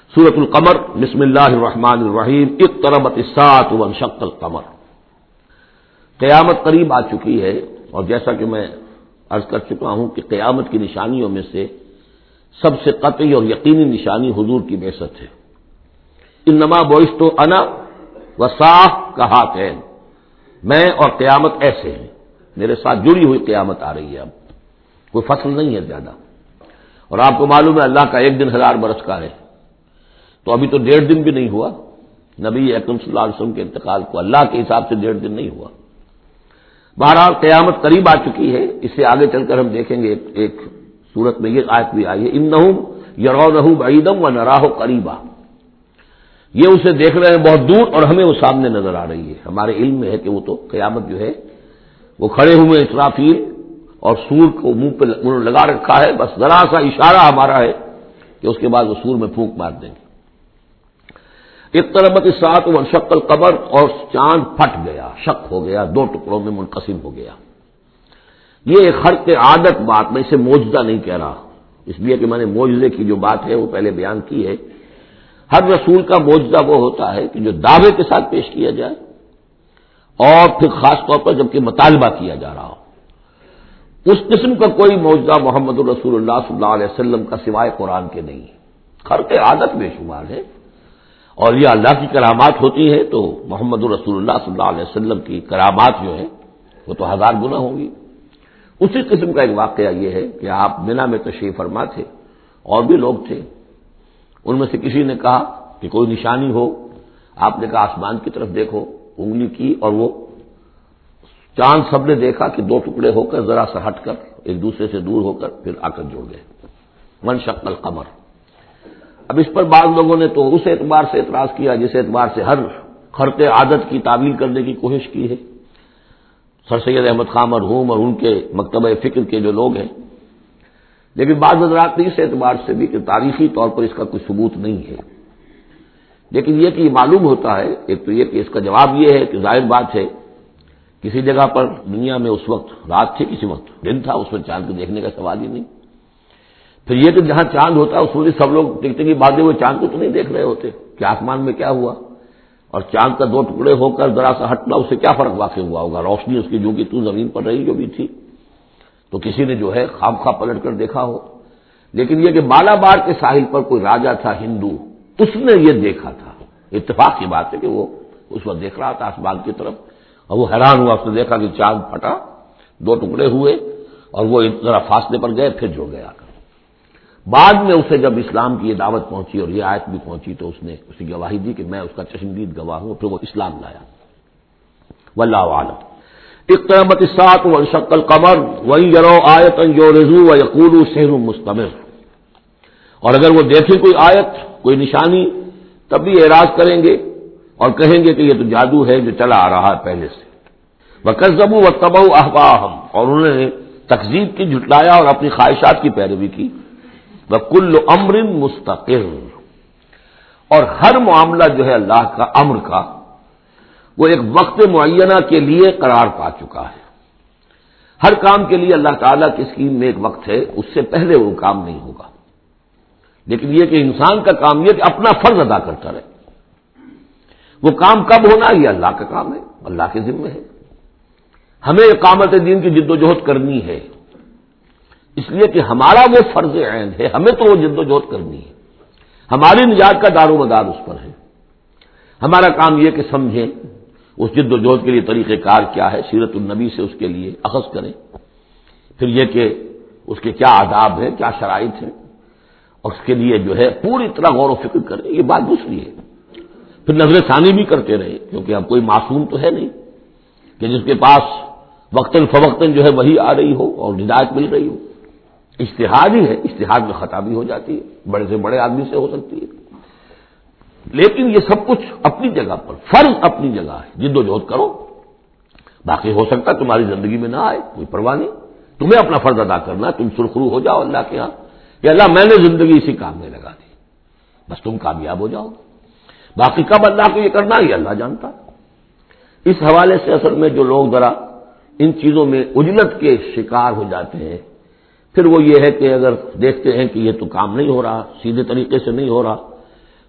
سورۃ القمر، بسم اللہ الرحمن الرحیم، اقتربت الساعۃ وانشق القمر۔ قیامت قریب آ چکی ہے، اور جیسا کہ میں عرض کر چکا ہوں کہ قیامت کی نشانیوں میں سے سب سے قطعی اور یقینی نشانی حضور کی بعثت ہے۔ انما بعثت انا والساعۃ کہاتین، میں اور قیامت ایسے ہیں، میرے ساتھ جڑی ہوئی قیامت آ رہی ہے۔ اب کوئی فصل نہیں ہے زیادہ، اور آپ کو معلوم ہے اللہ کا ایک دن 1000 برس کا ہے، تو ابھی تو 1.5 دن بھی نہیں ہوا نبی اکرم صلی اللہ علیہ وسلم کے انتقال کو، اللہ کے حساب سے 1.5 دن نہیں ہوا۔ بہرحال قیامت قریب آ چکی ہے، اس سے آگے چل کر ہم دیکھیں گے ایک سورت میں یہ آیت بھی آئی ہے، انہم یرونہ بعیدا ونراہ قریبا، یہ اسے دیکھ رہے ہیں بہت دور اور ہمیں وہ سامنے نظر آ رہی ہے۔ ہمارے علم میں ہے کہ وہ تو قیامت جو ہے وہ کھڑے ہوئے اسرافیل اور سور کو منہ پہ انہوں نے لگا رکھا ہے، بس ذرا سا اشارہ ہمارا ہے کہ اس کے بعد وہ سور میں پھونک مار دیں گے۔ اقتربت الساعۃ وانشق القمر، اور چاند پھٹ گیا، شق ہو گیا، 2 ٹکڑوں میں منقسم ہو گیا۔ یہ ایک خرق عادت بات، میں اسے معجزہ نہیں کہہ رہا، اس لیے کہ میں نے معجزے کی جو بات ہے وہ پہلے بیان کی ہے۔ ہر رسول کا معجزہ وہ ہوتا ہے کہ جو دعوے کے ساتھ پیش کیا جائے، اور پھر خاص طور پر جبکہ مطالبہ کیا جا رہا ہو۔ اس قسم کا کوئی معجزہ محمد الرسول اللہ صلی اللہ علیہ وسلم کا سوائے قرآن کے نہیں ہے۔ خرق عادت بے شمار ہے، اور یہ اللہ کی کرامات ہوتی ہے تو محمد الرسول اللہ صلی اللہ علیہ وسلم کی کرامات جو ہے وہ تو 1000 گنا ہوں گی۔ اسی قسم کا ایک واقعہ یہ ہے کہ آپ منا میں تشریف فرما تھے، اور بھی لوگ تھے، ان میں سے کسی نے کہا کہ کوئی نشانی ہو، آپ نے کہا آسمان کی طرف دیکھو، انگلی کی اور وہ چاند سب نے دیکھا کہ 2 ٹکڑے ہو کر ذرا سا ہٹ کر ایک دوسرے سے دور ہو کر پھر آ کر جڑ گئے۔ وانشق القمر، اب اس پر بعض لوگوں نے تو اس اعتبار سے اعتراض کیا جس اعتبار سے ہر خرق عادت کی تعویل کرنے کی کوشش کی ہے، سر سید احمد خان مرحوم اور ان کے مکتبہ فکر کے جو لوگ ہیں، لیکن بعض حضرات نے اس اعتبار سے بھی کہ تاریخی طور پر اس کا کوئی ثبوت نہیں ہے، لیکن یہ کہ یہ معلوم ہوتا ہے، ایک تو یہ کہ اس کا جواب یہ ہے کہ ظاہر بات ہے کسی جگہ پر دنیا میں اس وقت رات تھی، کسی وقت دن تھا، اس میں چاند کو دیکھنے کا سوال ہی نہیں۔ پھر یہ کہ جہاں چاند ہوتا ہے اس میں سب لوگ دیکھتے کہ بعد وہ چاند کو تو نہیں دیکھ رہے ہوتے کہ آسمان میں کیا ہوا، اور چاند کا 2 ٹکڑے ہو کر ذرا سا ہٹنا اس سے کیا فرق واقع ہوا ہوگا، روشنی اس کی جو کہ تو زمین پر رہی جو بھی تھی، تو کسی نے جو ہے خواہ پلٹ کر دیکھا ہو۔ لیکن یہ کہ مالابار کے ساحل پر کوئی راجا تھا ہندو، اس نے یہ دیکھا تھا، اتفاق کی بات ہے کہ وہ اس وقت دیکھ رہا تھا آسمان کی طرف، اور وہ حیران ہوا، اس نے دیکھا کہ چاند پھٹا، 2 ٹکڑے ہوئے اور وہ ذرا فاصلے پر گئے پھر جڑ گیا۔ بعد میں اسے جب اسلام کی یہ دعوت پہنچی اور یہ آیت بھی پہنچی تو اس نے اسی گواہی دی کہ میں اس کا چشمدید گواہ ہوں، پھر وہ اسلام لایا۔ واللہ اعلم۔ اقتربت الساعۃ وانشق القمر وان يروا آیۃ یعرضوا ویقولوا سحر مستمر، اور اگر وہ دیکھیں کوئی آیت، کوئی نشانی، تب بھی اعراض کریں گے اور کہیں گے کہ یہ تو جادو ہے جو چلا آ رہا ہے پہلے سے۔ وکذبوا واتبعوا اهواءهم، اور انہوں نے تکذیب کی، جھٹلایا اور اپنی خواہشات کی پیروی کی۔ وَكُلُّ أَمْرٍ مُسْتَقِرٌ، اور ہر معاملہ جو ہے اللہ کا امر کا وہ ایک وقت معینہ کے لیے قرار پا چکا ہے۔ ہر کام کے لیے اللہ تعالیٰ کی اسکیم میں ایک وقت ہے، اس سے پہلے وہ کام نہیں ہوگا، لیکن یہ کہ انسان کا کام یہ کہ اپنا فرض ادا کرتا رہے۔ وہ کام کب ہونا یہ اللہ کا کام ہے، اللہ کے ذمہ ہے۔ ہمیں اقامت دین کی جد و جہد کرنی ہے، اس لیے کہ ہمارا وہ فرض عین ہے، ہمیں تو وہ جد و جہد کرنی ہے، ہماری نجات کا دار و مدار اس پر ہے۔ ہمارا کام یہ کہ سمجھیں اس جد و جہد کے لیے طریقہ کار کیا ہے، سیرت النبی سے اس کے لیے اخذ کریں، پھر یہ کہ اس کے کیا آداب ہیں، کیا شرائط ہیں، اور اس کے لیے جو ہے پوری طرح غور و فکر کریں، یہ بات دوسری ہے۔ پھر نظر ثانی بھی کرتے رہے، کیونکہ اب کوئی معصوم تو ہے نہیں کہ جس کے پاس وقتاً فوقتاً جو ہے وہی آ رہی ہو اور ہدایت مل رہی ہو۔ اجتہاد ہی ہے، اجتہاد میں خطا بھی ہو جاتی ہے، بڑے سے بڑے آدمی سے ہو سکتی ہے، لیکن یہ سب کچھ اپنی جگہ پر، فرض اپنی جگہ ہے، جد و جہد کرو، باقی ہو سکتا ہے تمہاری زندگی میں نہ آئے، کوئی پرواہ نہیں، تمہیں اپنا فرض ادا کرنا، تم سرخرو ہو جاؤ اللہ کے ہاں کہ اللہ میں نے زندگی اسی کام میں لگا دی، بس تم کامیاب ہو جاؤ، باقی کب اللہ کو یہ کرنا یہ اللہ جانتا۔ اس حوالے سے اصل میں جو لوگ ذرا ان چیزوں میں عجلت کے شکار ہو جاتے ہیں، پھر وہ یہ ہے کہ اگر دیکھتے ہیں کہ یہ تو کام نہیں ہو رہا، سیدھے طریقے سے نہیں ہو رہا،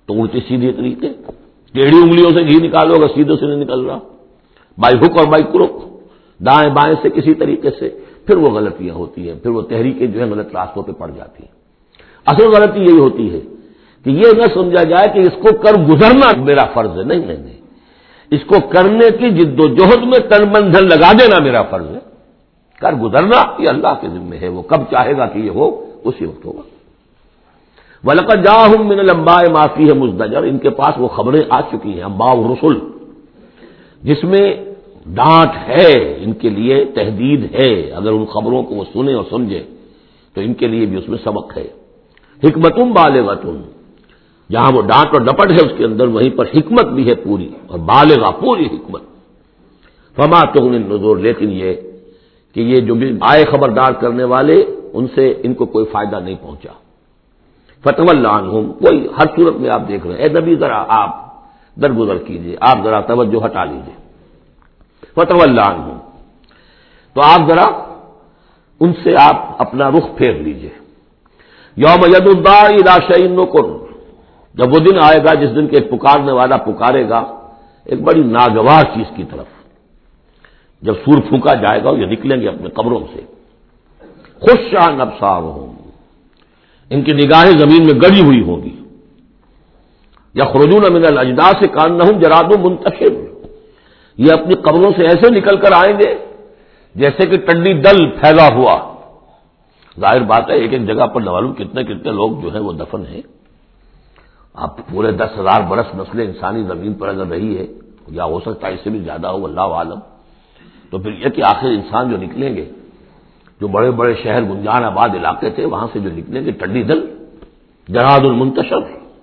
تو الٹی سیدھی طریقے، ٹیڑھی انگلیوں سے گھی نکالو گا سیدھے سے نہیں نکل رہا، بائی ہک اور بائی کروک، دائیں بائیں سے کسی طریقے سے، پھر وہ غلطیاں ہوتی ہیں، پھر وہ تحریکیں جو ہے غلط راستوں پہ پڑ جاتی ہیں۔ اصل غلطی یہی ہوتی ہے کہ یہ نہ سمجھا جائے کہ اس کو کر گزرنا میرا فرض ہے، نہیں نہیں نہیں، اس کو کرنے کی جد و جہد میں تن من دھن لگا دینا میرا فرض ہے، کر گزرنا یہ اللہ کے ذمہ ہے، وہ کب چاہے گا کہ یہ ہو اسی وقت ہوگا۔ وَلَقَدْ جَاءَهُم مِّنَ الْأَنبَاءِ مَا فِيهِ مُزْدَجَرٌ، ان کے پاس وہ خبریں آ چکی ہیں، انباء الرسل، جس میں ڈانٹ ہے، ان کے لیے تحدید ہے، اگر ان خبروں کو وہ سنیں اور سمجھے تو ان کے لیے بھی اس میں سبق ہے۔ حکمت بالغۃ، جہاں وہ ڈانٹ اور ڈپٹ ہے اس کے اندر، وہیں پر حکمت بھی ہے پوری، اور بالغہ پوری حکمت۔ فما تغنی النذر، لیکن یہ کہ یہ جو بھی آئے خبردار کرنے والے، ان سے ان کو کوئی فائدہ نہیں پہنچا۔ فتول عنہم، کوئی ہر صورت میں آپ دیکھ رہے ہیں، اے نبی ذرا آپ درگزر کیجئے، آپ ذرا توجہ ہٹا لیجئے۔ فتول عنہم، تو آپ ذرا ان سے آپ اپنا رخ پھیر لیجئے۔ یوم ید الداعی الی شیء نکر، جب وہ دن آئے گا جس دن کے پکارنے والا پکارے گا ایک بڑی ناگوار چیز کی طرف، جب سور پھونکا جائے گا یہ نکلیں گے اپنے قبروں سے۔ خشعا ابصارہم، ان کی نگاہیں زمین میں گڑی ہوئی ہوں گی۔ یخرجون من الاجداث کانہم جراد منتشر، یہ اپنی قبروں سے ایسے نکل کر آئیں گے جیسے کہ ٹڈی دل پھیلا ہوا۔ ظاہر بات ہے ایک ایک جگہ پر معلوم کتنے کتنے لوگ جو ہیں وہ دفن ہیں۔ اب پورے 10,000 برس نسل انسانی زمین پر اگر رہی ہے، یا ہو سکتا ہے اس سے بھی زیادہ ہو، اللہ عالم، تو پھر یہ کہ آخر انسان جو نکلیں گے، جو بڑے بڑے شہر گنجان آباد علاقے تھے وہاں سے جو نکلیں گے ٹڈی دل، جراد المنتشر،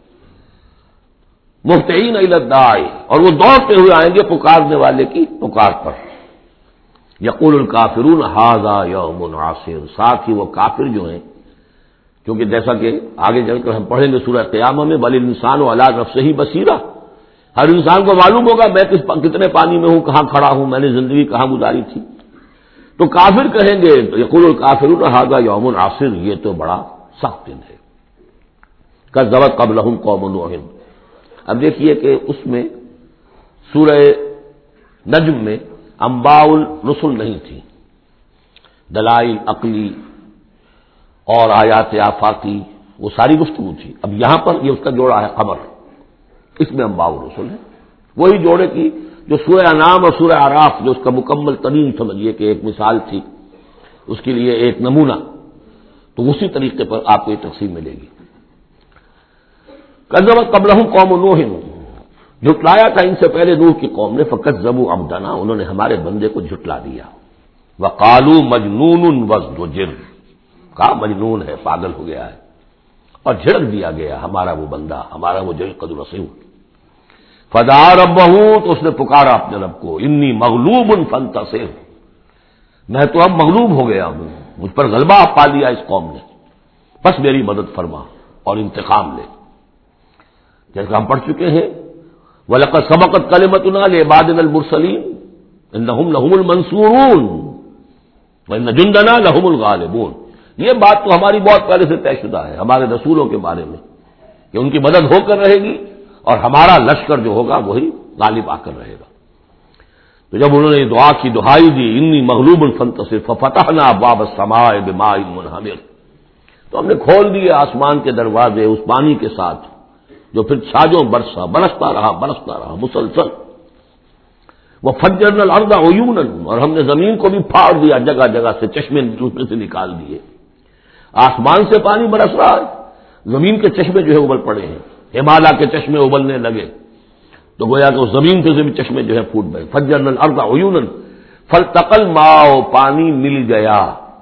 مہطعین الی الداعی، اور وہ دوڑتے ہوئے آئیں گے پکارنے والے کی پکار پر۔ یقول الکافرون ھذا یوم عسیر، ساتھ ہی وہ کافر جو ہیں، کیونکہ جیسا کہ آگے چل کر ہم پڑھیں گے سورہ قیامہ میں، بل الانسان علی نفسہ بصیرہ، ہر انسان کو معلوم ہوگا میں کتنے پانی میں ہوں، کہاں کھڑا ہوں، میں نے زندگی کہاں گزاری تھی۔ تو کافر کہیں گے، یقول الکافرون ھذا یوم عسیر، یہ تو بڑا سخت دن ہے۔ کذبت قبلہم قوم نوح، اب دیکھیے کہ اس میں سورہ نجم میں انباء الرسل نہیں تھی، دلائل عقلی اور آیات آفاقی وہ ساری گفتگو تھی۔ اب یہاں پر یہ اس کا جوڑا ہے خبر، اس میں انباء الرسل ہے، وہی جوڑے کی جو سورہ انعام اور سورہ اعراف جو اس کا مکمل ترین سمجھیے کہ ایک مثال تھی، اس کے لیے ایک نمونہ، تو اسی طریقے پر آپ کو یہ تقسیم ملے گی۔ کذبت قبلہم قوم نوح، جھٹلایا تھا ان سے پہلے نوح کی قوم نے، فکذبوا عبدنا، انہوں نے ہمارے بندے کو جھٹلا دیا۔ وقالوا مجنون وازدجر، کہا مجنون ہے، پاگل ہو گیا ہے، اور جھڑک دیا گیا ہمارا وہ بندہ، ہمارا وہ جو قد رسول۔ فدعا ربہ، تو اس نے پکارا اپنے رب کو، انی مغلوب فانتصر، میں تو اب مغلوب ہو گیا ہوں، مجھ پر غلبہ پا لیا اس قوم نے، بس میری مدد فرما اور انتقام لے۔ جیسا ہم پڑھ چکے ہیں، وَلَقَدْ سَبَقَتْ كَلِمَتُنَا لِعِبَادِنَا الْمُرْسَلِينَ إِنَّهُمْ لَهُمُ الْمَنْصُورُونَ وَإِنَّ جُنْدَنَا لَهُمُ الْغَالِبُونَ، یہ بات تو ہماری بہت پہلے سے طے شدہ ہے ہمارے رسولوں کے بارے میں کہ ان کی مدد ہو کر رہے گی، اور ہمارا لشکر جو ہوگا وہی غالب آ کر رہے گا۔ تو جب انہوں نے یہ دعا کی، دہائی دی، انی مغلوب فانتصر، ففتحنا ابواب السماء بماء منہمر، تو ہم نے کھول دیے آسمان کے دروازے اس پانی کے ساتھ جو پھر چھاجوں برستا رہا مسلسل۔ وفجرنا الارض عیونا، اور ہم نے زمین کو بھی پھاڑ دیا جگہ جگہ سے، چشمے دوسرے سے نکال دیے۔ آسمان سے پانی برس رہا ہے، زمین کے چشمے جو ہے ابل پڑے ہیں، ہمالیہ کے چشمے ابلنے لگے، تو گویا کہ اس زمین سے بھی چشمے جو ہے پھوٹ گئے۔ فجرنا الارض عیونا فالتقى الماء، پانی مل گیا،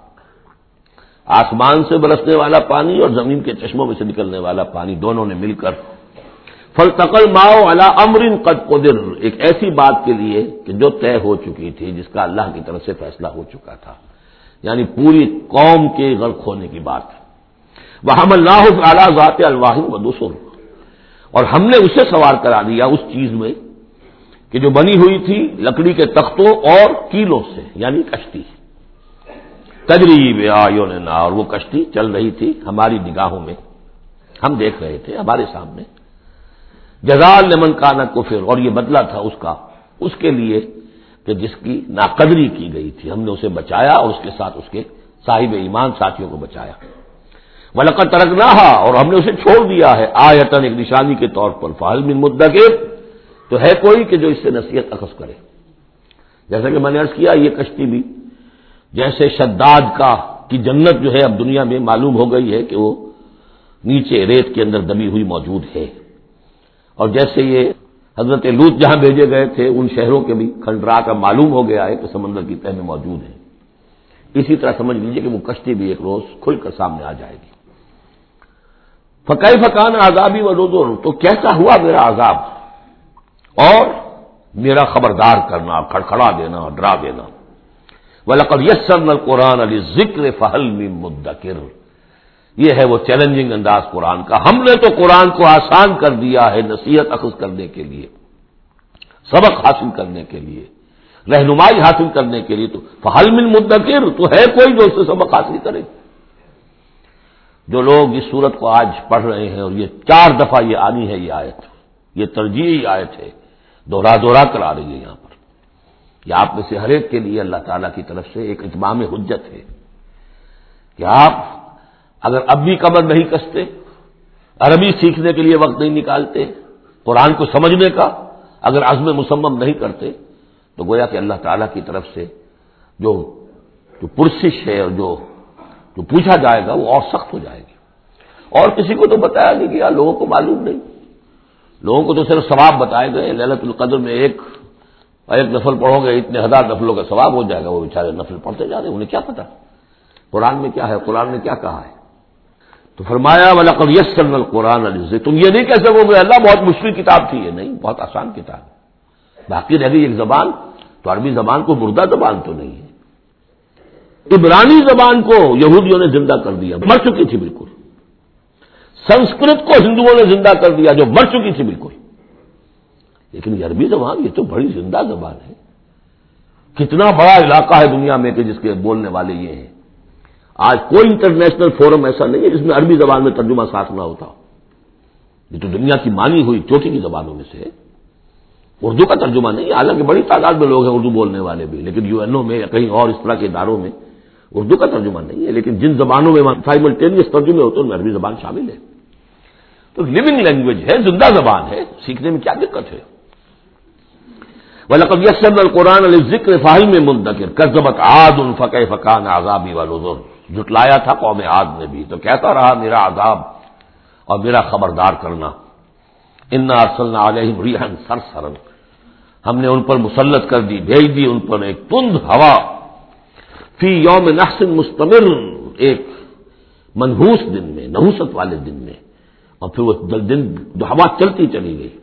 آسمان سے برسنے والا پانی اور زمین کے چشموں میں سے نکلنے والا پانی دونوں نے مل کر، فالتقى الماء على امر قد قدر، ایک ایسی بات کے لیے کہ جو طے ہو چکی تھی، جس کا اللہ کی طرف سے فیصلہ ہو چکا تھا، یعنی پوری قوم کے غرق ہونے کی بات۔ وحملناه على ذات الواح ودسر، اور ہم نے اسے سوار کرا دیا اس چیز میں کہ جو بنی ہوئی تھی لکڑی کے تختوں اور کیلوں سے، یعنی کشتی، تجری بأعیننا، اور وہ کشتی چل رہی تھی ہماری نگاہوں میں، ہم دیکھ رہے تھے ہمارے سامنے۔ جزاء لمن کان کفر، اور یہ بدلہ تھا اس کے لیے کہ جس کی ناقدری کی گئی تھی، ہم نے اسے بچایا اور اس کے ساتھ اس کے صاحب ایمان ساتھیوں کو بچایا۔ وَلَقَدْ تَرَكْنَاهَا، اور ہم نے اسے چھوڑ دیا ہے، آیتاً، ایک نشانی کے طور پر، فَهَلْ مِن مُدَّكِرٍ، تو ہے کوئی کہ جو اس سے نصیحت اخذ کرے۔ جیسا کہ میں نے عرض کیا، یہ کشتی بھی جیسے شداد کی جنت جو ہے اب دنیا میں معلوم ہو گئی ہے کہ وہ نیچے ریت کے اندر دبی ہوئی موجود ہے، اور جیسے یہ حضرت لوط جہاں بھیجے گئے تھے ان شہروں کے بھی کھنڈرا کا معلوم ہو گیا ہے کہ سمندر کی تہ میں موجود ہے، اسی طرح سمجھ لیجیے کہ وہ کشتی بھی ایک روز کھل کر سامنے آ جائے گی۔ فَكَيْفَ كَانَ عَذَابِي وَنُذُرِ، تو کیسا ہوا میرا عذاب اور میرا خبردار کرنا، کھڑکھڑا دینا، ڈرا دینا۔ وَلَقَدْ يَسَّرْنَا الْقُرْآنَ لِلذِّكْرِ فَهَلْ مِن مُدَّكِرٍ، یہ ہے وہ چیلنجنگ انداز قرآن کا، ہم نے تو قرآن کو آسان کر دیا ہے نصیحت اخذ کرنے کے لیے، سبق حاصل کرنے کے لیے، رہنمائی حاصل کرنے کے لیے، تو فَهَلْ مِن مُدَّكِرٍ، تو ہے کوئی جو اس سے سبق حاصل کرے۔ جو لوگ اس صورت کو آج پڑھ رہے ہیں، اور یہ 4 دفعہ یہ آنی ہے، یہ آیت، یہ ترجیحی آیت ہے، دوہرا کر آ رہی ہے یہاں پر، یہ آپ میں سے ہر ایک کے لیے اللہ تعالیٰ کی طرف سے ایک اتمام حجت ہے کہ آپ اگر اب بھی کمر نہیں کستے، عربی سیکھنے کے لیے وقت نہیں نکالتے، قرآن کو سمجھنے کا اگر عزم مصمم نہیں کرتے، تو گویا کہ اللہ تعالیٰ کی طرف سے جو پرسش ہے اور جو پوچھا جائے گا وہ اور سخت ہو جائے گی۔ اور کسی کو تو بتایا نہیں گیا، لوگوں کو معلوم نہیں، لوگوں کو تو صرف ثواب بتائے گئے، ليلۃ القدر میں ایک نفل پڑھو گے اتنے 1000 نفلوں کا ثواب ہو جائے گا، وہ بیچارے نفل پڑھتے جا رہے ہیں، انہیں کیا پتا قرآن میں کیا ہے، قرآن نے کیا کہا ہے۔ تو فرمایا وَلَقَدْ يَسَّرْنَا الْقُرْآنَ لِلذِّكْرِ، تم یہ نہیں کہہ سکو گے اللہ بہت مشکل کتاب تھی، یہ نہیں، بہت آسان کتاب ہے۔ باقی رہ گئی ایک زبان، تو عربی زبان کو مردہ زبان تو نہیں ہے، عبرانی زبان کو یہودیوں نے زندہ کر دیا، مر چکی تھی بالکل، سنسکرت کو ہندوؤں نے زندہ کر دیا جو مر چکی تھی بالکل، لیکن یہ عربی زبان یہ تو بڑی زندہ زبان ہے، کتنا بڑا علاقہ ہے دنیا میں کہ جس کے بولنے والے یہ ہیں، آج کوئی انٹرنیشنل فورم ایسا نہیں ہے جس میں عربی زبان میں ترجمہ ساتھ نہ ہوتا، یہ تو دنیا کی مانی ہوئی چوٹی کی زبانوں میں سے ہے، اردو کا ترجمہ نہیں، حالانکہ بڑی تعداد میں لوگ ہیں اردو بولنے والے بھی، لیکن UN میں یا کہیں اور اس طرح کے اداروں میں اردو کا ترجمہ نہیں ہے، لیکن جن زبانوں میں سائملٹینیس ترجمے ہوتے ہیں ان میں عربی زبان شامل ہے، تو لیونگ لینگویج ہے، زندہ زبان ہے، سیکھنے میں کیا دقت ہے۔ وَلَقَدْ يَسَّرْنَا الْقُرْآنَ لِلذِّكْرِ فَهَلْ مِن مُدَّكِرٍ كَذَّبَتْ عَادٌ فَكَيْفَ كَانَ عَذَابِي وَنُذُرِ، جھٹلایا تھا قوم عاد نے بھی، تو کیسا رہا میرا عذاب اور میرا خبردار کرنا۔ اِنَّا أَرْسَلْنَا عَلَيْهِمْ رِيحًا صَرْصَرًا، ہم نے ان پر مسلط کر دی، بھیج دی ان پر ایک تند ہوا، فی یوم نحس مستمر، ایک منحوس دن میں، نحوست والے دن میں، اور پھر وہ دن ہوا چلتی چلی گئی،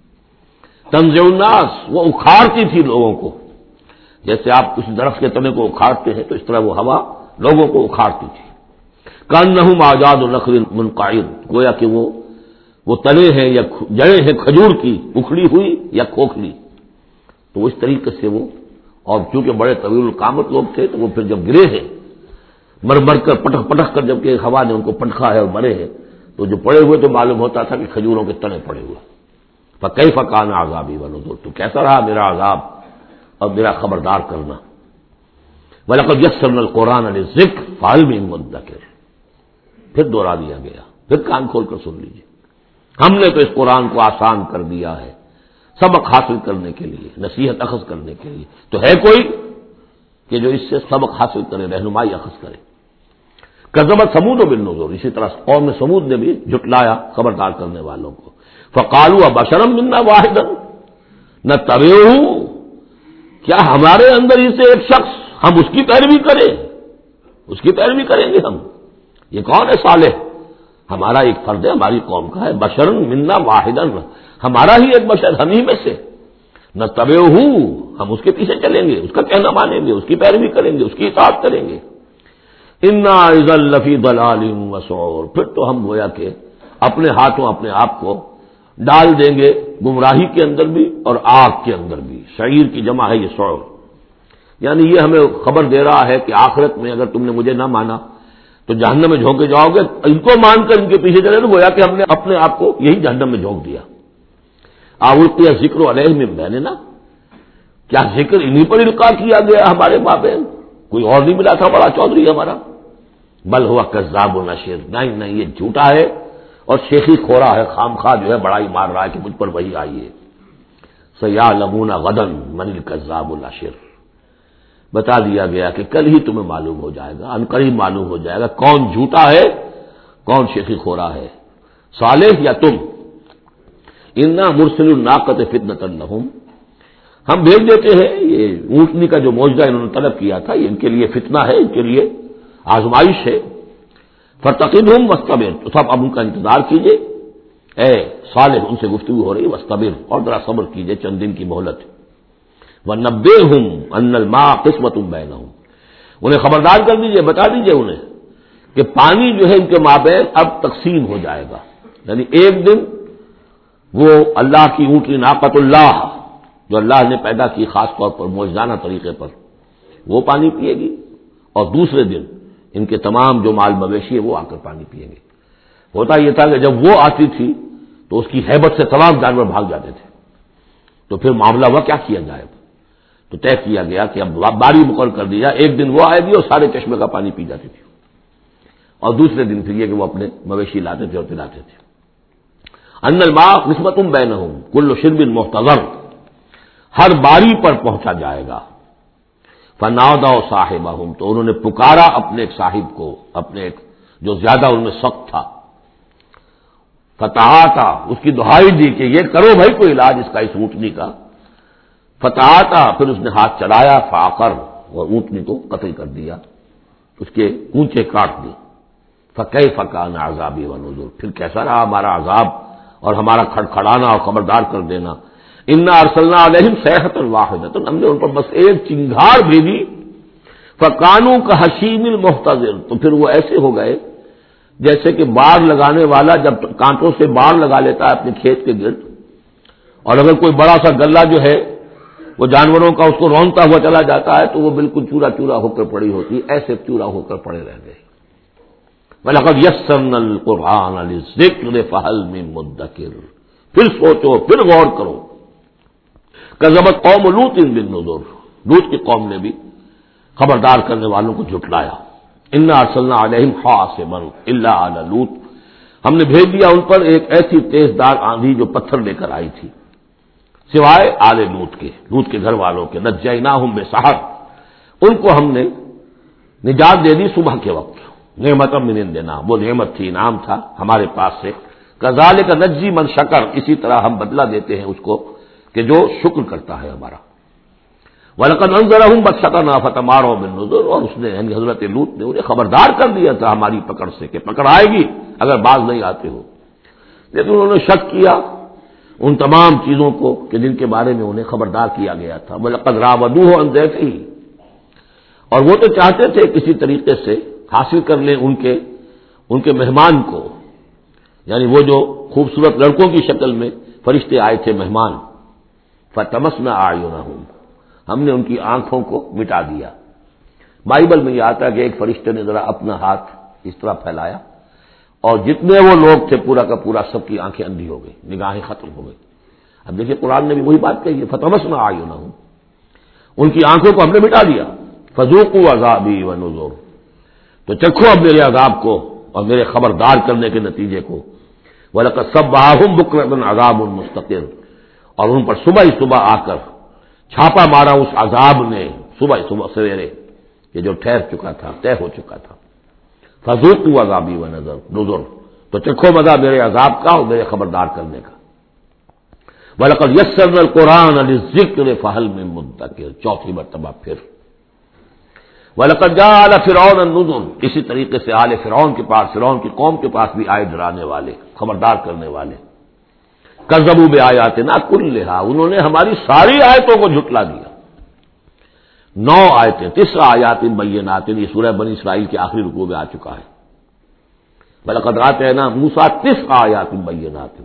تنزع الناس، وہ اکھاڑتی تھی لوگوں کو، جیسے آپ کسی درخت کے تنے کو اکھاڑتے ہیں تو اس طرح وہ ہوا لوگوں کو اکھاڑتی تھی، کأنہم اعجاز نخل منقعر، گویا کہ وہ تنے ہیں یا جڑیں ہیں کھجور کی، اکھڑی ہوئی یا کھوکھلی، تو اس طریقے سے وہ، اور چونکہ بڑے طویل القامت لوگ تھے تو وہ پھر جب گرے ہیں مر کر پٹخ کر، جب کہ ہوا نے ان کو پٹخا ہے اور مرے ہیں، تو جو پڑے ہوئے تو معلوم ہوتا تھا کہ کھجوروں کے تنے پڑے ہوئے۔ فَكَيْفَ كَانَ عَذَابِي وَنُذُرِ، تو کیسا رہا میرا عذاب اور میرا خبردار کرنا۔ وَلَقَدْ يَسَّرْنَا الْقُرْآنَ لِلذِّكْرِ فَهَلْ مِن مُدَّكِرٍ، پھر دوہرا دیا گیا، پھر کان کھول کر سن لیجیے، ہم نے تو اس قرآن کو آسان کر دیا ہے سبق حاصل کرنے کے لیے، نصیحت اخذ کرنے کے لیے، تو ہے کوئی کہ جو اس سے سبق حاصل کرے، رہنمائی اخذ کرے۔ کذبت ثمود بالنذر، اسی طرح قوم ثمود نے بھی جھٹلایا خبردار کرنے والوں کو، فقالوا ابشرا منا واحدا نتبعہ، کیا ہمارے اندر ہی سے ایک شخص ہم اس کی پیروی کریں، اس کی پیروی کریں گے ہم، یہ کون ہے صالح، ہمارا ایک فرد ہے، ہماری قوم کا ہے، بشرا منا واحدا، ہمارا ہی ایک بشر، ہم ہی میں سے، نتبعہ، ہم اس کے پیچھے چلیں گے، اس کا کہنا مانیں گے، اس کی پیروی کریں گے، اس کی اطاعت کریں گے، انا اذا لفی ضلال وسعور، پھر تو ہم گویا کہ اپنے ہاتھوں اپنے آپ کو ڈال دیں گے گمراہی کے اندر بھی اور آگ کے اندر بھی، شعیر کی جمع ہے یہ سعور، یعنی یہ ہمیں خبر دے رہا ہے کہ آخرت میں اگر تم نے مجھے نہ مانا تو جہنم میں جھونکے جاؤ گے، ان کو مان کر ان کے پیچھے چلے تو گویا کہ ہم نے اپنے آپ کو یہی جہنم میں جھونک دیا۔ آوتی ذکر علیہ من بیننا، کیا ذکر انہی پر القاء کیا گیا ہمارے مابین؟ کوئی اور نہیں ملا تھا بڑا چودھری ہمارا؟ بل ہوا کذاب نشر، نہیں یہ جھوٹا ہے اور شیخی کھورا ہے، خام خواہ جو ہے بڑائی مار رہا ہے کہ مجھ پر وہی آئی ہے۔ سیعلمون غدا من الکذاب الاشر، بتا دیا گیا کہ کل ہی تمہیں معلوم ہو جائے گا، ان قریب معلوم ہو جائے گا کون جھوٹا ہے کون شیخی کھورا ہے، صالح یا تم۔ انا مرسل الناقۃ فتنۃ لہم، ہم بھیج دیتے ہیں یہ اونٹنی کا جو معجزہ انہوں نے طلب کیا تھا، یہ ان کے لیے فتنہ ہے، ان کے لیے آزمائش ہے۔ فرتقبہم واصطبر، تو سب اب ان کا انتظار کیجئے، اے صالح ان سے گفتگو ہو رہی، واصطبر، اور ذرا صبر کیجئے، چند دن کی مہلت۔ وَنَبِّئْهُمْ أَنَّ الْمَاءَ قِسْمَةٌ بَيْنَهُمْ، انہیں خبردار کر دیجئے، بتا دیجئے انہیں کہ پانی جو ہے ان کے مابین اب تقسیم ہو جائے گا، یعنی ایک دن وہ اللہ کی اونٹنی ناقۃ اللہ جو اللہ نے پیدا کی خاص طور پر معجزانہ طریقے پر، وہ پانی پیے گی، اور دوسرے دن ان کے تمام جو مال مویشی ہے وہ آ کر پانی پیئیں گے۔ ہوتا یہ تھا کہ جب وہ آتی تھی تو اس کی ہیبت سے تمام جانور بھاگ جاتے تھے، تو پھر معاملہ ہوا کیا کیا جائے، تو طے کیا گیا کہ اب باری مقرر کر دیا، ایک دن وہ آئے گی اور سارے چشمے کا پانی پی جاتی تھی، اور دوسرے دن پھر یہ کہ وہ اپنے مویشی لاتے تھے اور پلاتے تھے۔ ان الماء قسمۃ بینہم کل شرب محتضر، ہر باری پر پہنچا جائے گا۔ فنادوا صاحبہم، تو انہوں نے پکارا اپنے ایک صاحب کو، اپنے ایک جو زیادہ ان میں سخت تھا، فتحاتا، اس کی دہائی دی کہ یہ کرو بھائی کوئی علاج اس کا، اس اونٹنی کا۔ فتحاتا، پھر اس نے ہاتھ چلایا، فعقر، اور اونٹنی کو قتل کر دیا، اس کے کونچے کاٹ دی۔ فکیف کان عذابی ونذر، پھر کیسا رہا ہمارا عذاب اور ہمارا کھڑکھڑانا اور خبردار کر دینا۔ انا ارسلنا علیہم صیحۃ واحدۃ، ہم نے ان پر بس ایک چنگھار بھیجی، فکانوا کحشیم المحتضر، تو پھر وہ ایسے ہو گئے جیسے کہ باڑ لگانے والا جب کانٹوں سے باڑ لگا لیتا ہے اپنے کھیت کے گرد، اور اگر کوئی بڑا سا گلہ جو ہے وہ جانوروں کا اس کو رونتا ہوا چلا جاتا ہے تو وہ بالکل چورا چورا ہو کر پڑی ہوتی، ایسے چورا ہو کر پڑے رہ گئے۔ وَلَقَدْ يَسَّرْنَا الْقُرْآنَ لِلذِّكْرِ فَهَلْ مِن مُدَّكِرٍ، پھر سوچو، پھر غور کرو۔ کذبت قوم لوط بالنذر، لوط کی قوم نے بھی خبردار کرنے والوں کو جھٹلایا۔ انا ارسلنا علیہم حاصبا الا آل لوط، ہم نے بھیج دیا ان پر ایک ایسی تیز دار آندھی جو پتھر لے کر آئی تھی، سوائے آل لوط کے گھر والوں کے۔ نجیناہم بسحر، ان کو ہم نے نجات دے دی صبح کے وقت، نعمت من عندنا، وہ نعمت تھی، انعام تھا ہمارے پاس سے۔ کذالک نجزی من شکر، اسی طرح ہم بدلہ دیتے ہیں اس کو کہ جو شکر کرتا ہے ہمارا۔ وَلَقَدْ أَنذَرَهُمْ بَطْشَتَنَا فَتَمَارَوْا بِالنُّذُرِ، اور اس نے یعنی حضرت لوط نے انہیں خبردار کر دیا تھا ہماری پکڑ سے کہ پکڑ آئے گی اگر باز نہیں آتے ہو، لیکن انہوں نے شک کیا ان تمام چیزوں کو کہ جن کے بارے میں انہیں خبردار کیا گیا تھا۔ وَلَقَدْ رَاوَدُوهُ عَن ضَيْفِهِ، اور وہ تو چاہتے تھے کسی طریقے سے حاصل کر لیں ان کے مہمان کو، یعنی وہ جو خوبصورت لڑکوں کی شکل میں فرشتے آئے تھے مہمان۔ فَطَمَسْنَا أَعْيُنَهُمْ، ہم نے ان کی آنکھوں کو مٹا دیا۔ بائبل میں یہ آتا ہے کہ ایک فرشتے نے ذرا اپنا ہاتھ اس طرح پھیلایا اور جتنے وہ لوگ تھے پورا کا پورا سب کی آنکھیں اندھی ہو گئی، نگاہیں ختم ہو گئی۔ اب دیکھیے قرآن نے بھی وہی بات کہی ہے، فَطَمَسْنَا أَعْيُنَهُمْ، ان کی آنکھوں کو ہم نے مٹا دیا۔ فَذُوقُوا عَذَابِي وَنُذُرِ، تو چکھو اب میرے عذاب کو اور میرے خبردار کرنے کے نتیجے کو۔ وَلَقَدْ صَبَّحَهُمْ بُكْرَةً عَذَابٌ مُسْتَقِرٌ، اور ان پر صبح ہی صبح آ کر چھاپا مارا اس عذاب نے، صبح سویرے کہ جو ٹھہر چکا تھا، طے ہو چکا تھا۔ فذوقوا عذابی ونذر، تو چکھو مزہ میرے عذاب کا اور میرے خبردار کرنے کا۔ وَلَقَدْ يَسَّرْنَا الْقُرْآنَ لِلذِّكْرِ فَهَلْ مِن مُدَّكِرٍ، چوتھی مرتبہ پھر۔ وَلَقَدْ جَاءَ آلَ فِرْعَوْنَ النُّذُرُ، اسی طریقے سے آل فرعون کے پاس، فرعون کی قوم کے پاس بھی آئے ڈرانے والے، خبردار کرنے والے۔ کذبوا بآیاتنا کلھا، انہوں نے ہماری ساری آیتوں کو جھٹلا دیا۔ 9 آیتیں، 9 آیات بینات، یہ سورہ بنی اسرائیل کے آخری رکوع میں آ چکا ہے۔ وَلَقَدْ آتَيْنَا مُوسَىٰ 9 آیات بینات،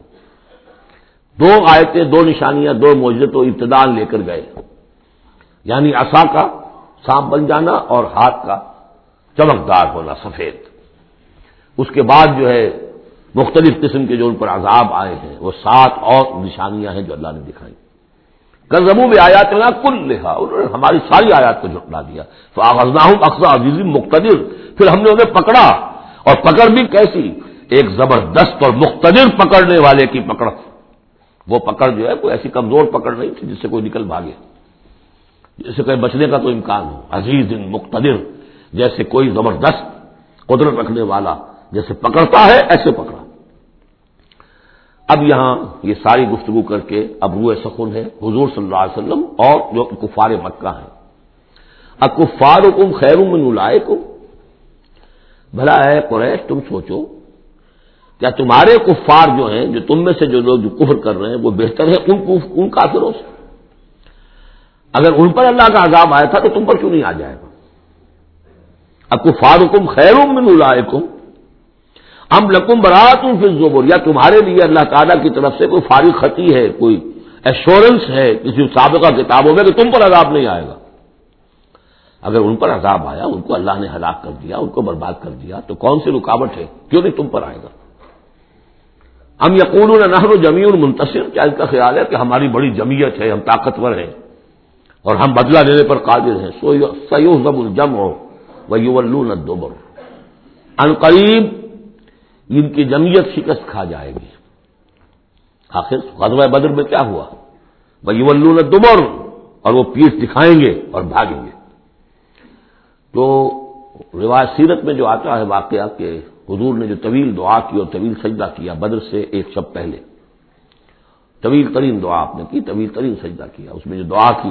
2 آیتیں، 2 نشانیاں، 2 معجزے تو ابتداء لے کر گئے، یعنی عصا کا سانپ بن جانا اور ہاتھ کا چمکدار ہونا سفید۔ اس کے بعد جو ہے مختلف قسم کے جو ان پر عذاب آئے ہیں وہ 7 اور نشانیاں ہیں جو اللہ نے دکھائی. کذبوا بآیاتنا کلھا، انہوں نے ہماری ساری آیات کو جھٹلا دیا. فاخذناہم اخذ عزیز مقتدر، پھر ہم نے انہیں پکڑا، اور پکڑ بھی کیسی؟ ایک زبردست اور مقتدر پکڑنے والے کی پکڑ. وہ پکڑ جو ہے کوئی ایسی کمزور پکڑ نہیں تھی جس سے کوئی نکل بھاگے، جس سے کہیں بچنے کا تو امکان ہو. عزیز مقتدر، جیسے کوئی زبردست قدرت رکھنے والا جیسے پکڑتا ہے ایسے پکڑا. اب یہاں یہ ساری گفتگو کر کے اب روح سخن ہے حضور صلی اللہ علیہ وسلم اور جو کفار مکہ ہیں. اکفارکم خیر من اولئکم، بھلا ہے قریش تم سوچو کیا تمہارے کفار جو ہیں، جو تم میں سے جو لوگ جو کفر کر رہے ہیں، وہ بہتر ہے ان کافروں سے؟ اگر ان پر اللہ کا عذاب آیا تھا تو تم پر کیوں نہیں آ جائے گا؟ اکفارکم خیر من اولئکم ام لکم براۃ فی الزبر، یا تمہارے لیے اللہ تعالیٰ کی طرف سے کوئی فارغ خطی ہے، کوئی ایشورنس ہے کسی سابقہ کتابوں میں کہ تم پر عذاب نہیں آئے گا؟ اگر ان پر عذاب آیا، ان کو اللہ نے ہلاک کر دیا، ان کو برباد کر دیا، تو کون سی رکاوٹ ہے؟ کیوں نہیں تم پر آئے گا؟ ام یقولون نحن جمیع منتصر، کیا ان کا خیال ہے کہ ہماری بڑی جمعیت ہے، ہم طاقتور ہیں اور ہم بدلہ لینے پر قادر ہیں؟ سیہزم الجمع ویولون الدبر، ان قریب ان کی جمعیت شکست کھا جائے گی. آخر غزوہ بدر میں کیا ہوا؟ ویولون الدبر، اور وہ پیٹھ دکھائیں گے اور بھاگیں گے. تو روایت سیرت میں جو آتا ہے واقعہ کہ حضور نے جو طویل دعا کی اور طویل سجدہ کیا بدر سے ایک شب پہلے، طویل ترین دعا آپ نے کی، طویل ترین سجدہ کیا. اس میں جو دعا کی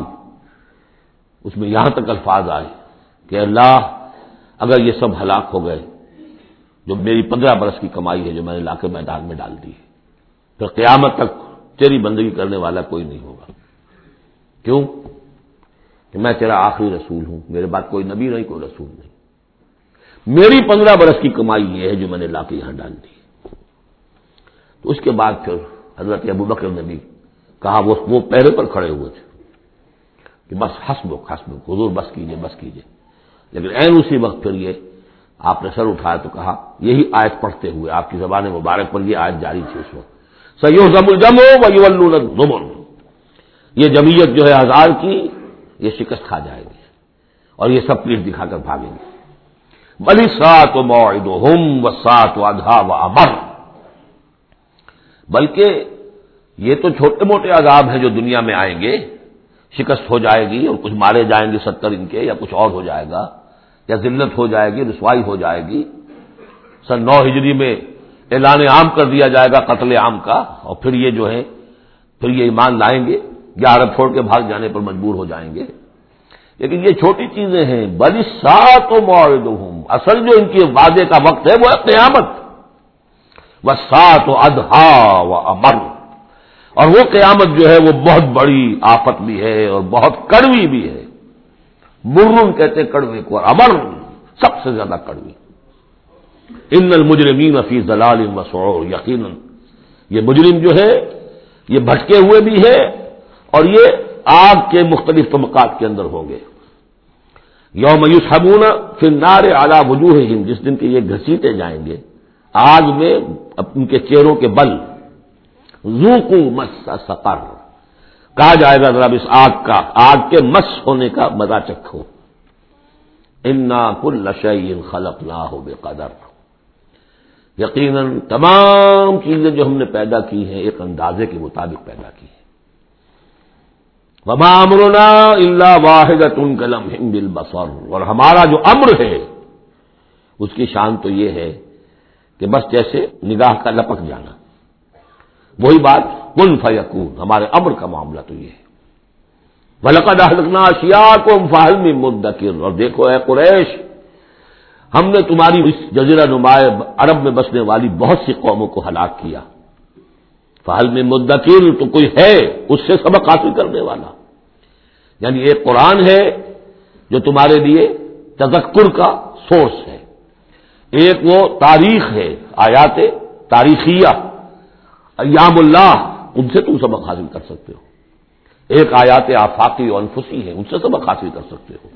اس میں یہاں تک الفاظ آئے کہ اللہ اگر یہ سب ہلاک ہو گئے، جو میری 15 برس کی کمائی ہے جو میں نے لا کے میدان میں ڈال دی ہے، پھر قیامت تک تیری بندگی کرنے والا کوئی نہیں ہوگا. کیوں؟ کہ میں تیرا آخری رسول ہوں، میرے بعد کوئی نبی نہیں، کوئی رسول نہیں. میری 15 برس کی کمائی یہ ہے جو میں نے لا کے یہاں ڈال دی. تو اس کے بعد پھر حضرت ابوبکر نے بھی کہا، وہ پہرے پر کھڑے ہوئے تھے کہ بس حسبک حضور بس کیجئے. لیکن عین اسی وقت پھر یہ آپ نے سر اٹھایا تو کہا، یہی آیت پڑھتے ہوئے آپ کی زبان مبارک پر یہ آیت جاری تھی اس وقت، سیہزم الجمع ویولون الدبر، یہ جمعیت جو ہے 1000 کی یہ شکست کھا جائے گی اور یہ سب پیٹھ دکھا کر بھاگیں گے. بل الساعۃ موعدہم والساعۃ ادھیٰ وامر، بلکہ یہ تو چھوٹے موٹے عذاب ہیں جو دنیا میں آئیں گے، شکست ہو جائے گی اور کچھ مارے جائیں گے 70 ان کے، یا کچھ اور ہو جائے گا، یا ذلت ہو جائے گی، رسوائی ہو جائے گی. سن 9 ہجری میں اعلان عام کر دیا جائے گا قتل عام کا، اور پھر یہ جو ہے پھر یہ ایمان لائیں گے یا عرب چھوڑ کے بھاگ جانے پر مجبور ہو جائیں گے. لیکن یہ چھوٹی چیزیں ہیں. بل الساعۃ موعدہم، اصل جو ان کے وعدے کا وقت ہے وہ ہے قیامت. والساعۃ ادھیٰ وامر، اور وہ قیامت جو ہے وہ بہت بڑی آفت بھی ہے اور بہت کڑوی بھی ہے. مرن کہتے کڑوے کو، اور امر سب سے زیادہ کڑوی. ان المجرمین فی ضلال وسعور، یقیناً یہ مجرم جو ہے یہ بھٹکے ہوئے بھی ہے اور یہ آگ کے مختلف طبقات کے اندر ہوں گے. یوم یسحبون فی النار علی وجوہہم، جس دن کے یہ گھسیٹے جائیں گے آگ میں ان کے چہروں کے بل. ذوقوا مس سقر، کہا جائے گا ذرا اس آگ کے مس ہونے کا مزہ چکھو. انا کل شیء خلقناہ بقدر، یقیناً تمام چیزیں جو ہم نے پیدا کی ہیں ایک اندازے کے مطابق پیدا کی ہیں. وما امرنا الا واحدۃ کلمح بالبصر، اور ہمارا جو امر ہے اس کی شان تو یہ ہے کہ بس جیسے نگاہ کا لپک جانا. وہی بات کن فیکون، ہمارے امر کا معاملہ تو یہ ہے. وَلَقَدْ أَهْلَكْنَا أَشْيَاعَكُمْ فَهَلْ مِن مُدَّكِرٍ، اور دیکھو اے قریش، ہم نے تمہاری اس جزیرہ نما عرب میں بسنے والی بہت سی قوموں کو ہلاک کیا. فَهَلْ مِن مُدَّكِرٍ، تو کوئی ہے اس سے سبق حاصل کرنے والا. یعنی ایک قرآن ہے جو تمہارے لیے تذکر کا سورس ہے، ایک وہ تاریخ ہے، آیات تاریخیہ، ایام اللہ، ان سے تم سبق حاصل کر سکتے ہو. ایک آیات آفاقی و انفسی ہیں، ان سے سبق حاصل کر سکتے ہو.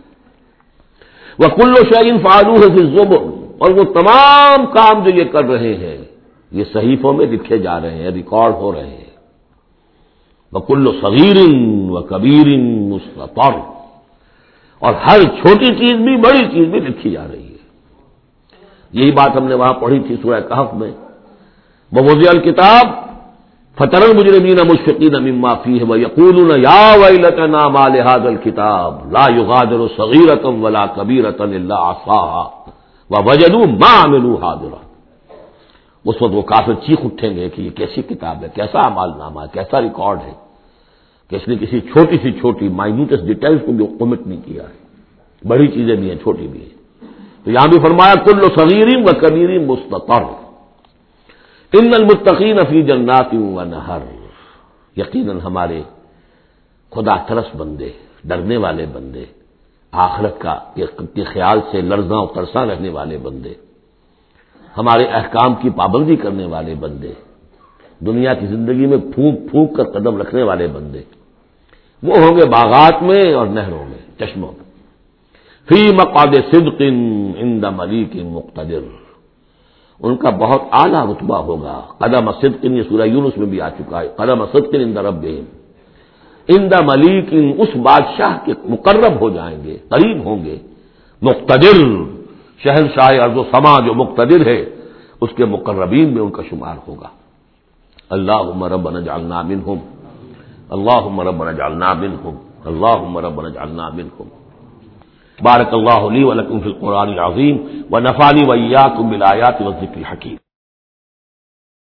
وَكُلُّ شَيْءٍ فَعَلُوهُ فِي الزُّبُرِ، اور وہ تمام کام جو یہ کر رہے ہیں یہ صحیفوں میں لکھے جا رہے ہیں، ریکارڈ ہو رہے ہیں۔ وَكُلُّ صَغِيرٍ وَكَبِيرٍ مُسْتَطَرٌ، اور ہر چھوٹی چیز بھی بڑی چیز بھی لکھی جا رہی ہے۔ یہی بات ہم نے وہاں پڑھی تھی سورہ کہف میں، وَوُضِعَ الْكِتَابُ فَتَرَى الْمُجْرِمِينَ مُشْفِقِينَ مِمَّا فِيهِ وَيَقُولُونَ يَا وَيْلَتَنَا مَا لِهَذَا الْكِتَابِ لَا يُغَادِرُ صَغِيرَةً وَلَا كَبِيرَةً إِلَّا أَحْصَاهَا وَوَجَدُوا مَا عَمِلُوا حَاضِرًا۔ اس وقت وہ کافر چیخ اٹھیں گے کہ یہ کیسی کتاب ہے، کیسا اعمال نامہ ہے، کیسا ریکارڈ ہے کہ اس نے کسی چھوٹی سی چھوٹی مائنوٹس ڈیٹیلز کو بھی کمٹ نہیں کیا ہے، بڑی چیزیں بھی ہیں چھوٹی بھی ہیں۔ تو یہاں بھی فرمایا کل صغیر و کبیر مستطر، ان المتقین فی جنات و نہر، یقیناً ہمارے خدا ترس بندے، ڈرنے والے بندے، آخرت کے خیال سے لرزاں و ترساں رہنے والے بندے، ہمارے احکام کی پابندی کرنے والے بندے، دنیا کی زندگی میں پھونک پھونک کر قدم رکھنے والے بندے، وہ ہوں گے باغات میں اور نہروں میں، چشموں میں، فی مقعد صدق عند ملیک مقتدر، ان کا بہت اعلیٰ رتبہ ہوگا۔ قدم صدق، یہ سورہ یونس میں بھی آ چکا ہے، قدم صدق عند ربہم، عند ملیک، اس بادشاہ کے مقرب ہو جائیں گے، قریب ہوں گے، مقتدر، شہنشاہ ارض و سما جو مقتدر ہے اس کے مقربین میں ان کا شمار ہوگا۔ اللہم ربنا اجعلنا منہم، اللہم ربنا اجعلنا منہم، اللہم ربنا اجعلنا منہم۔ بارک اللہ لی ولکم فی القرآن العظیم ونفعنی وإیاکم بالآیات والذکر الحکیم۔